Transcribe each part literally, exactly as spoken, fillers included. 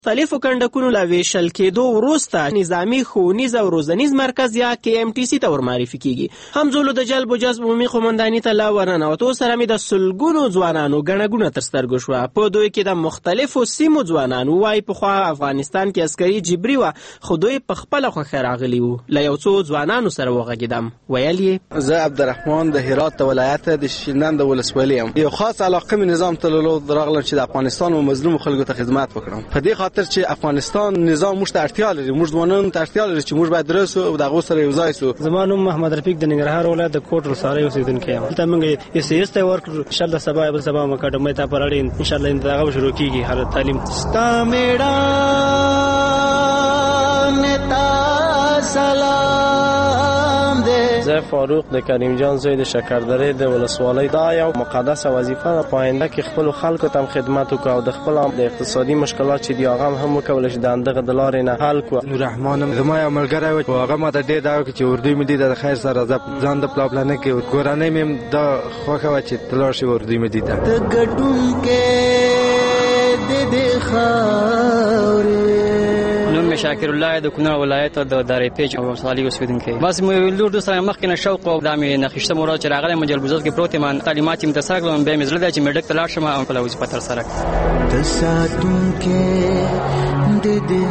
مختلفو کندکونو له ویشل کېدو وروسته نظامي ښوونیز او روزنیز مرکز یا کې ایم ټي سي ته ورمعرفي کیږي. همزولو د جلب و جذب عمومي قومنداني ته له ورننوتو سره مې د سلګونو ځوانانو ګڼه ګوڼه تر سترګو شوه. په دوی کې د مختلفو سیمو ځوانان وایي پخوا افغانستان کې عسکري جبري وه، خو دوی په خپله خوښه راغلي وو. له یو څو ځوانانو سره وغږېدم. ویل یې زه عبدالرحمن د هرات ولایت د شینډنډ د ولسوالي یم. یو خاص علاقه مې نظام ته درلود، راغلم چې د افغانستان و مظلوم خلکو ته خدمت وکړم. په دې خاطر چې افغانستان نظام موږ ته اړتیا لري، موږ ځوانانو ته اړتیا لري چې موږ باید درس او د هغو سره یو ځای سو. زما نوم محمد رفیق د ننګرهار ولایت د کوټ ولسوالۍ اوسېدونکی یم. دلته موږ اس ایس ته ورکړو، انشاءالله سبا یا بل سبا موږ اکاډمۍ ته پر اړین انشاءالله دغه به شروع کېږي هر تعلیم. ستا میړانې ته سلام دی. زه فاروق د کریم جان زوی د شکردرې د ولسوالۍ. دا یو مقدسه وظیفه ده په آینده کې خپلو خلکو ته خدمت وکړو او د خپل د اقتصادي مشکلات چې دي هغه هم وکولی شي د همدغه د لارې نه حل کړو. نوررحمن زما یو ملګری و، هغه ماته ډېر دا وکړي چې اردو مې دي د خیر سره زه ځان د پلان کې کورنۍ مې دا خوښه وه چې ته لاړ شي اردو مې دي. ته ګټونکی د دې خاورې. نوم مې شاکر الله د کونړ ولایت د دارې پیج او ولسوالۍ اوسېدونکی. بس مې لور سره مخکې نه شوق او دا مې نخښته مراد چې راغلی م جلبوزات کې پروت یم، تعلیمات یې مې ترسره کړل، بیا مې زړه دی چې مې ډک ته لاړ شم او خپله وظیفه ترسره کړم. ته ساتونکی د دې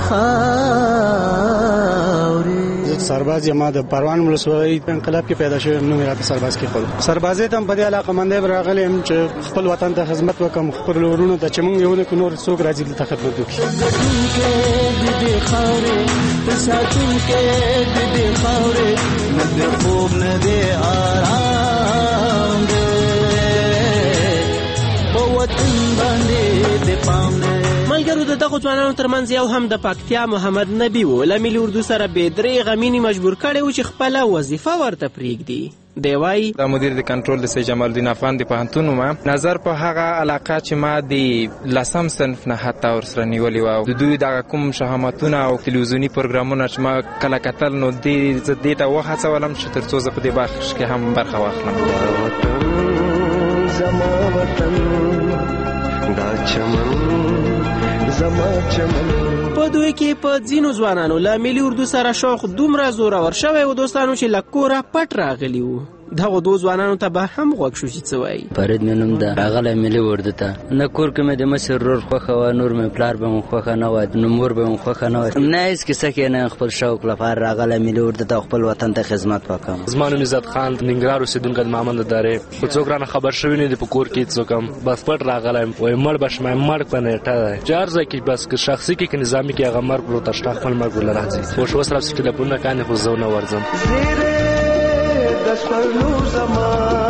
خاورې. سرباز یم د پروان ولسوالۍ انقلاب کې پیدا شوی، نوم یې راته سرباز کې خپل سربازۍ ته هم په دې علاقه‌مندۍ راغلی یم چې خپل وطن ته خدمت وکړم، خپل ورونو ته چې موږ یو نه کړو نور څوک راځي دلته خدمت وکړي. د دې خاورې ته ساتونکی د دې خاورې، نه دې خوب نه دې آرام دی، په وطن باندې دې پام دی. ملګرو د دغو ځوانانو ترمنځ یو هم د پکتیا محمد نبی و. له ملي اردو سره بې درېغه مینې مجبور کړی و چې خپله وظیفه ورته پرېږدي. دی وایي دا مدیر د کنټرول د سید جمال الدین افغان د پوهنتون وم. نظر په هغه علاقه چې ما د لسم صنف نه حتی ورسره نیولې وه، د دوی دغه کوم شهامتونه او تلویزیوني پروګرامونه چې ما کله کتل نو دې زه دې ته وهڅولم چې تر څو زه په دې برخه کې هم برخه واخلم. زما وطن دا چمن زما چمن. په دوی کې په ځینو ځوانانو له ملي اردو سره شوق دومره زورور شوی و دوستانو چې له کوره پټ راغلي وو. دغو دو ځوانانو ته به هم غوږ شو چې څه وایي. فرید مې نوم ده، راغلی ملي اردو ته. نه کور کې مې د مشر ورور خوښه وه، نور مې پلار به مې خوښه نه وه، نو مور به مې خوښه نه وه، نه هېڅ کیسه کې نه. خپل شوق لپاره راغلی ملي اردو ته خپل وطن ته خدمت وکړم. زما نوم عزت خان ننګرهار اوسېدونکی د مامند د دارې. خو څوک رانه خبر شوي نه دي په کور کې څوک هم، بس پټ راغلی یم. وایي مړ به شم، مړ په نیټه دی چې هر ځای کې بس که شخصي کې که نظامي کې هغه مرګ ورته شته، خپل مرګ ورله راځي. خو اوس راپسې ټلیفونونه کاندې خو زه ونه ورځم. دسپلو زما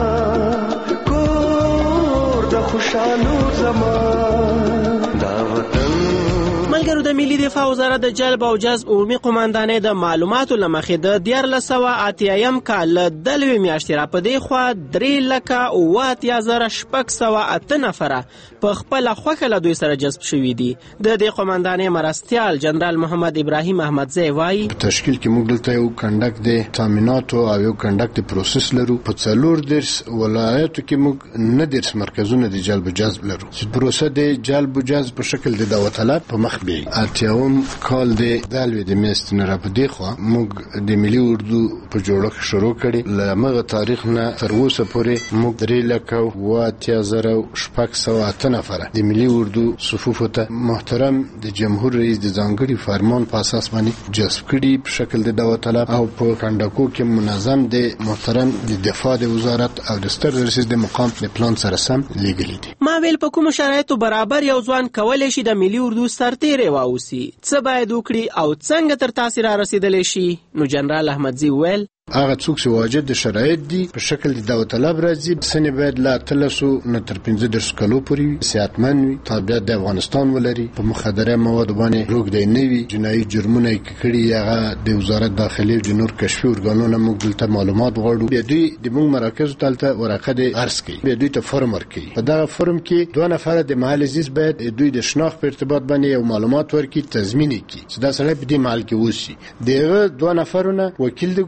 کور د خوشالو زما دا وطن. ملګرو د ملي دفاع وزارت د جلب او جذب عمومي قومندانۍ د معلوماتو له مخې د دیارلس سوه اتیایم کال له دلوي میاشتې را په دې خوا درې لکه اوه اتیا زره شپږ سوه اته نفره په خپله خوښه له دوی سره جذب شوي دي. د دې قومندانۍ مرستیال جنرال محمد ابراهیم احمدزی وایي په تشکیل کې موږ دلته یو کنډک د تامیناتو او یو کنډک د پروسس لرو. په څلور دېرش ولایتو کې موږ نه دېرش مرکزونه د جلب و جذب لرو چې پروسه د جلب و جذب په شکل د داوطلب په مخ بیایي. اتیاوم کال د دلوي د میاشتې نه را په دې خوا موږ د ملي اردو په جوړښت شروع کړي. له همغه تاریخ نه تر اوسه پورې موږ درې لکه اوه اتیا زره شپږ سوه اته نفره د ملي اردو صفوفو ته محترم د جمهور رئیس د ځانګړي فرمان په اساس باندې جذب کړي په شکل د داوطلب، او په کنډکو کې منظم د محترم د دفاع د وزارت او د ستر رئیس د مقام د پلان سره سم لیږلي دي. ما ویل په کومو شرایطو برابر یو ځوان کولی شي د ملي اردو سرتیری واوسي، څه باید وکړي او څنګه تر تاسې را رسیدلی شي؟ نو جنرال احمدزی وویل هغه څوک چې واجد د شرایط دي په شکل د داوطلب راځي، سنې باید له اتلسو نه تر پنځه دېرش کلو پورې وي، صحتمند وي، تابعیت د افغانستان ولري، په مخدره موادو باندې روږدی نه وي، جنایي جرمونه یې کړي هغه د وزارت داخلي او د نور کشفي ارګانونه موږ دلته معلومات غواړو. بیا دوی د موږ مراکزو ته هلته ورقه د عرض کوي، بیا دوی ته فرم ورکوي. په دغه فرم کې دوه نفره د محل عزیز باید دوی د شناخت په ارتباط باندې یو معلومات ورکړي، تضمین یې کړي چې دا سړی په دې محل کې اوسي. د هغه دوه نفرونه وکیل د ګذر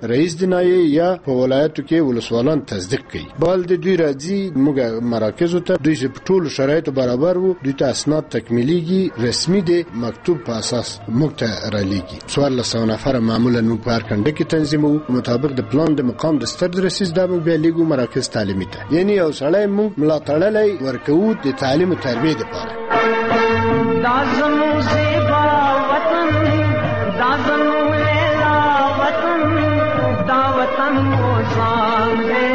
رئیس د نایې یا په ولایتو کې ولسوالان تصدیق کوي. بال د دوی راځي موږ مراکزو ته، دوی چې په ټولو شرایطو برابر وو، دوی ته اسناد تکمیلیږي، رسمي دی، مکتوب په اساس موږ ته رالیږي. څوارلس سوه نفره معمولا موږ په هر کنډه کې تنظیموو مطابق د پلان د مقام د ستر رئیس دا موږ بیا لیږو مراکز تعلیمي ته. یعنی یو سړی موږ ملاتړلی ورکوو د تعلیم او تربیې دپاره. دا زموږ زیبا وطن، دا زموږ لیلا وطن، دا وطن مو ځان دی،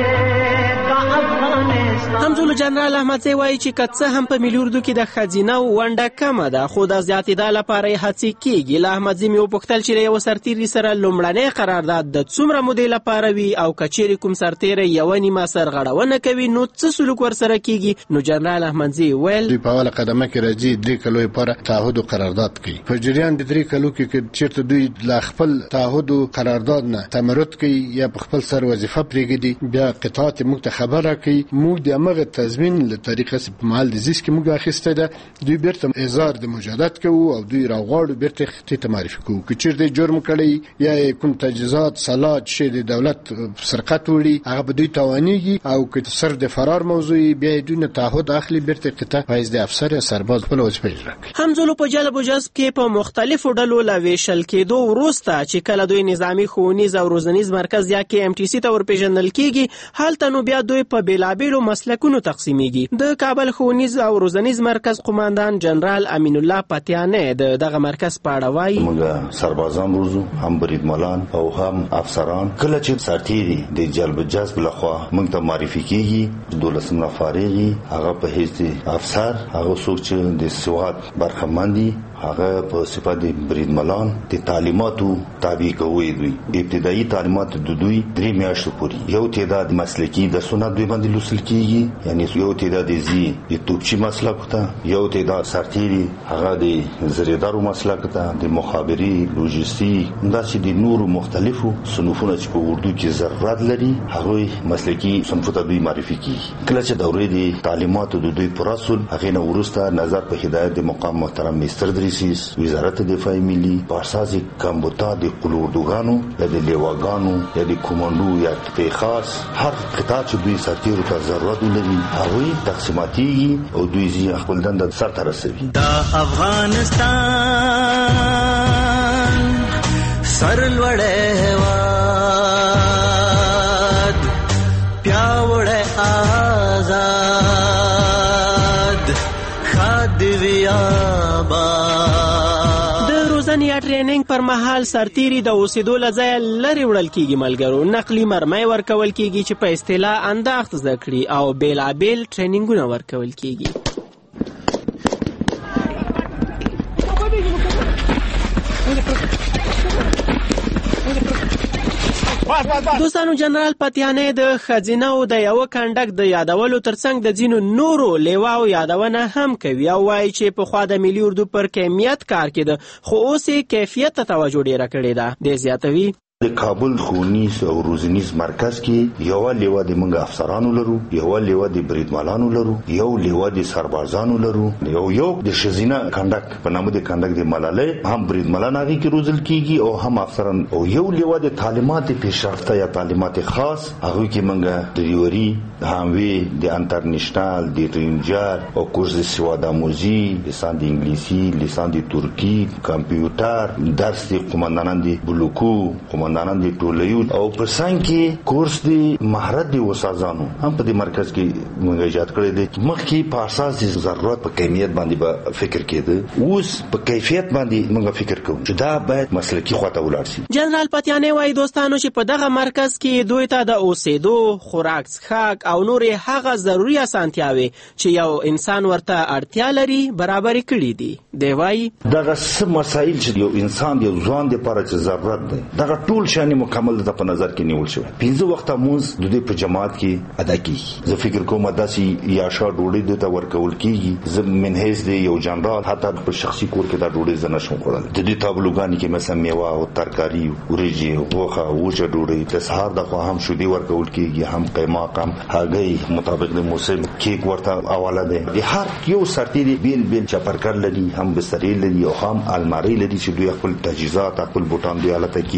دا افغانستان. همزولو جنرال احمدزی وایي چې که څه هم په ملي اردو کې د ښځینه ونډه کمه ده، خو د زیاتېدا لپاره یې هڅې کېږي. له احمدزي مې وپوښتل چې له یوه سرتېري سره لومړنی قرارداد د څومره مودې لپاره وي او که چیرې کوم سرتېری یوه نیمه سرغړونه کوي نو څه سلوک ورسره کېږي. نو جنرال احمدزي ویل دوی په اوله قدمه کې راځي درې کلو لپاره تعهد او قرارداد کوي. په جریان د درې کلو کې که چېرته دوی له خپل تعهد او قرارداد نه تمرد کوي یا په خپل سر وظیفه پرېږدي، بیا قطعات موږ ته خبر راکوي. موږ د همغه تضمین له طریقه په محل د زیست کې موږ اخیستی ده. دوی بیرته اظهار د مجادت کوو او دوی راغواړو بیرته خطې ته معرفي کوو. که چېرته جرم کړی یا کوم تجهیزات سلات چې د دولت سرقت وړي هغه به دوی تاوانیږي، او که صرف د فرار موضوع بیا دوی نه تعهد اخلي، بیرته قطعه فایز د افسر یا سرباز خپل وظیفه اجرا کوي. همزولو په جلب و جذب کې په مختلفو ډلو له ویشل کېدو وروسته چې کله دوی نظامي ښوونیز او روزنیز مرکز یا کې ایم ټي سي ته ورپېژندل کېږي، هلته نو بیا دوی په بېلابېلو مسلکونو تقسیمیږي. د کابل ښوونیز او روزنیز مرکز قماندان جنرال امین الله پتیانه د دغه مرکز په اړه وایي موږ سربازان روزو، هم بریدملان او هم افسران. کله چې سرتېري د جلب جذب لخوا موږ ته معرفي کېږي، دولسم نه فارغي، هغه په حیث د افسر، هغه څوک چې د سواد برخمن دي، هغه په صفت د بریدملان د تعلیماتو تابع کوي. دوی ابتدایي تعلیمات د دوی درې میاشتو پورې یو تعداد مسلکي درسونه دوی باندې لوستل کېږي، یعنی یو تعداد زی د توپچي مسلک ته، یو تعداد سرتېري هغه د زریدارو مسلک ته، د مخابري، لوجستیک، داسې د نورو مختلفو صنفونو چې په اردو کې ضرورت لري هغوی مسلکي صنفو ته دوی معرفي کېږي. کله چې دورې د تعلیماتو د دوی پر اصل هغې نه وروسته نظر په هدایت د مقام محترم مستر درسیس وزارت دفاع ملي په اساس کمبوتا د قلوردوګانو یا د لیواګانو یا د کوماندو یا قطعې خاص هر قطعه چې دوی سرتېرو ته ضرورت لري هغوی تقسیماتیږي او دوی زی خپل دنده سرته رسوي. دا افغانستان سرلوړی هېواد، پیاوړی آزاد، ښاد وي آباد. د روزنې یا ټریننګ پر مهال سرتېري د اوسېدو له ځایه لرې وړل کېږي. ملګرو نقلي مرمۍ ورکول کېږي چې په اصطلاح انداخت زده کړي او بېلابېل ټریننګونه ورکول کېږي. دوستانو جنرال پتیانه د ښځینه‌و د یوه کنډک د یادولو ترڅنګ د ځینو نورو لیواو یادونه هم کوي او وایي چې پخوا د ملي اردو پر کمیت کار کېده، خو اوس یې کیفیت ته توجه ډېره کړې ده. دی زیاتوي د کابل ښوونیز او روزنیز مرکز کې یو لیوا د موږ افسرانو لرو، یو لیوا د بریدملانو لرو، یو لیوا د سربازانو لرو، یو یو د ښځینه کنډک په نامه د کنډک د ملالۍ هم بریدملان هغې کې روزل کېږي او هم افسران، او یو لیوا د تعلیمات پیشرفته یا تعلیمات خاص هغوی کې موږ ډریوري، هاموی، د انټرنیشنال، د رینجر او کورس د سواد آموزي، لسان د انګلیسي، لسان د ترکي، کمپیوټر، درس د قماندانان د بلوکو، قماندانان د ټولیو او په څنګ کې کورس د مهارت د استادانو هم په دې مرکز کې موږ ایجاد کړی دی. مخکې په اساس د ضرورت په کمیت باندې به فکر کېده، اوس په کیفیت باندې موږ فکر کوو چې دا باید مسلکي خواته ولاړ شي. جنرال پتیانه وایي دوستانو چې په دغه مرکز کې دوی ته د اوسېدو، خوراک څښاک او نورې هغه ضروري اسانتیاوې چې یو انسان ورته اړتیا لري برابرې کړي دي. دی وایي دغه څه مسایل چې یو انسان یو ځوان دپاره چې ضرورت دی دغه ټول شیان مکمل د په نظر کې نیول شوی. پنځه وخته مونځ د دوی په جماعت کې ادا کېږي. زه فکر کوم داسې یاشا ډوډۍ دوی ته ورکول کېږي. زه من حیث د یو جنرال حتی په شخصي کور کې دا ډوډۍ زه نشم خوړلی. د دوی تابلوګانې کې مثلا میوه او ترکاري، وریجې، غوښه، وچه ډوډۍ، د سهار دخوا هم شیدې ورکول کېږي، هم قیماق، هم هګۍ مطابق د موسم، کیک ورته حواله دی. د هر یو سرتېري بیل بیل چپرکر لري، هم بسترې لري او هم المارۍ لري چې دوی خپل تجهیزات، خپل بوټان دوی هلته کېږي.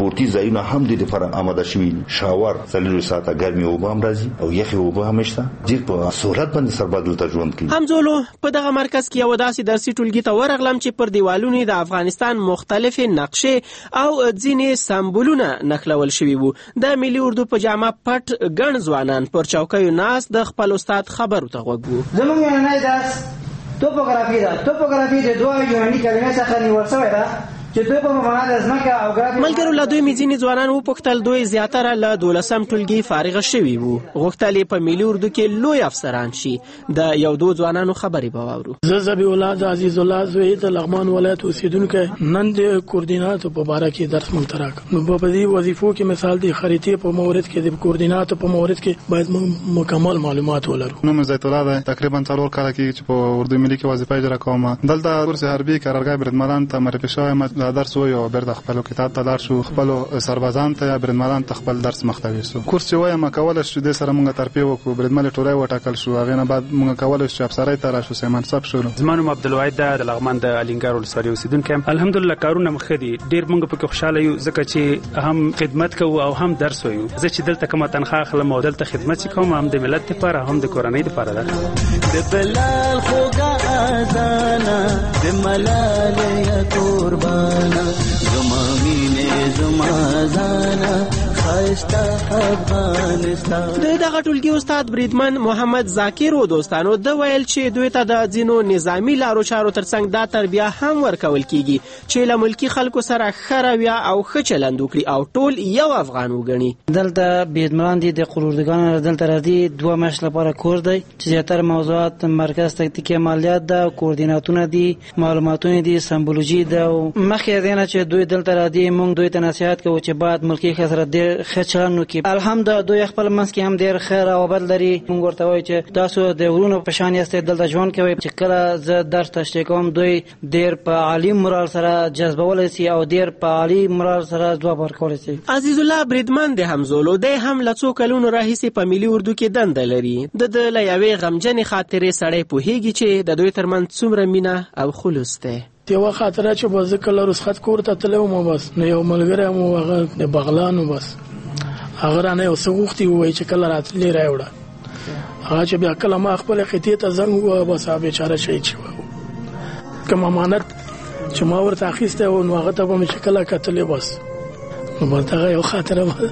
سپورتي ځایونه هم د لپاره آماده شوي شاور څلور ساعته ګرمي اوبه هم راځي او یخي اوبه هم شته ډېر په سهولت باندې سرباز دلته ژوند کوي. همزولو په دغه مرکز کې یو داسې درسي ټولګي ته ورغلم چې پر دیوالونو د افغانستان مختلفې نقشې او ځینې سمبولونه نښلول شوي وو. د ملي اردو په جامه پټ ګڼ ځوانان پر چوکیو ناست د خپل استاد خبرو ته غوږ وو. زموږ نننی درس توپوګرافي ده. توپوګرافي د دوه یوناني کلمې څخه نیول شوې ده چې دوی په معنا د ځمکه او ګرافي. ملګرو له دوی مې ځینې ځوانان وپوښتل دوی زیاتره له دولسم ټولګي فارغه شوي وو. غوښتل یې په ملي اردو کې لوی افسران شي. د یو دو ځوانانو خبرې به واورو. زه ذبیح الله عزیز الله زوی د لغمان ولایت اوسیدونکی نن د کوردیناتو په باره کې درس مونږ ته راکړ. نو په دې وظیفو کې مثال د خریطې په مورد کې د کوردیناتو په مورد کې باید مکمل معلومات ولرو. نوم زیت الله ده. تقریبا څلور کاله کې چې په اردو ملي کې وظیفه اجرا کوم. دلته کورس حربي قرارګاه بریدمنان ته معرفي شوم. درس وایو بیرته خپل کتاب ته لاړ شو. خپل سربازان ته بریدمنان ته خپل درس مختوي سو. کورس چې وایم کولای شو د سره مونږ ترپی وکړو. بریدمن ټولای وټاکل شو. هغه نه بعد مونږ کولای شو افسرای ته راشو سیمن صاحب شو. زمانو عبدالواحد د لغمان د الینګار ولسوالۍ اوسیدونکی. الحمدلله کارونه مخدي ډیر مونږ په خوشاله یو ځکه چې هم خدمت کوو او هم درس وایو. زه چې دلته کومه تنخواه اخلم او دلته خدمت کوم هم د ملت لپاره هم د کورنۍ لپاره ده. د بلال خوګه اذان د ملال یا قربانا زمامینه زمازانا خاستا افغانستان. د دغه ټولګي استاد بریدمن محمد ذاکر و دوستانو د ویل چې دوی ته د ځینو نظامی لارو چارو ترڅنګ دا تربیه هم ورکول کیږي چې له ملکی خلکو سره ښه رویه او ښه چلند وکړي او ټول یو افغان وګڼي. دلته بریدمنان دي د قراردادګانو دلته راځي. دوه میاشتې لپاره کور دی چې زیاتره موضوعات مرکز تکتیکي عملیات ده، کوردیناتونه دي، معلوماتونه دي، سمبولوژي ده. او مخکې دینه چې دوی دلته راځي موږ دوی ته نصیحت کوو چې بعد ملکی خسر ډېر ښه چلند وکړي. الحمدلله دوی خپل منځ کې هم ډېر ښه روابط لري. موږ ورته وایو چې تاسو د ورونو په شان یاستئ دلته ژوند کوئ. چې کله زه درس تشریح کوم دوی ډېر په عالي مورال سره جذبولی سي او ډېر په عالي مورال سره ځواب ورکولی سي. عزیز الله بریدمن د همزولو دی هم له څو کلونو راهیسې په ملي اردو کې دنده لري. د ده له یوې غمجنې خاطرې سړی پوهېږي چې د دوی ترمنځ څومره مینه او خلوص دی. یو خاطره چې به زه کله رخصت کور ته تللی وم بس نو یو ملګری مو هغه د بغلان و بس هغه رانه یو څه غوښتي ووایي چې کله راتللی راوړه. هغه چې بیا کله ما خپلې خطې ته زنګ ووهه بس هغه بېچاره شهید شوی و. کوم امانت چې ما ورته اخیستی و نو هغه ته به مې چې کله کتلې بس نو بس دغه یو خاطره به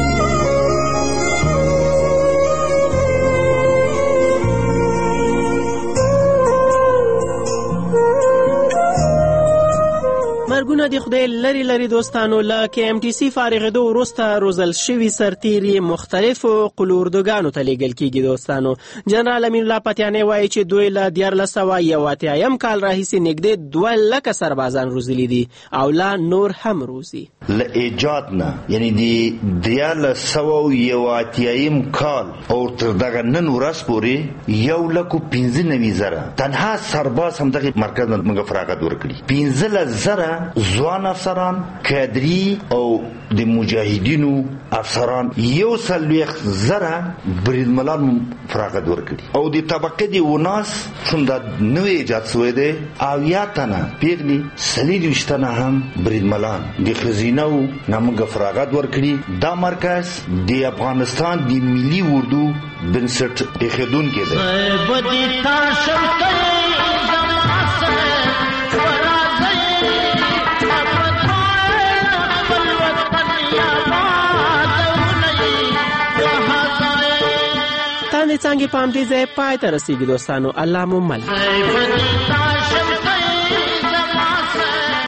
مرګونه د خدای لري لري دوستانو. له کې ام ټي سي فارغېدو وروسته روزل شوي سرتیري مختلفو قلوردوګانو ته لیږل کېږي دوستانو. جنرال امین الله پتیانی وایي چې دوی له دیارلس سوه یو اتیایم کال راهیسې نږدې دوه لکه سربازان روزلي دي او لا نور هم روزي. له ایجاد نه یعنی د دیارلس سوه یو اتیایم کال او تر دغه نن ورځ پورې یو لکو پنځه نوي زره تنها سرباز هم دغه مرکز نه موږ فراغت ورکړي. پنځلس زره ځوان افسران، کادري او د مجاهدینو افسران، یو څلوېښت زره بریدمنان فراغت ورکړي. او د طبقې د وناس څومره نوی ایجاد شوی دی اویا تنه پیغلي څلېرویشت تنه هم بریدمنان د ښځینهو نه موږ فراغت ورکړي. دا مرکز د افغانستان د ملي اردو بنسټ ایښودونکی دی. څنګه پام دې ځای پای ته رسیږي دوستانو. الله مو مل.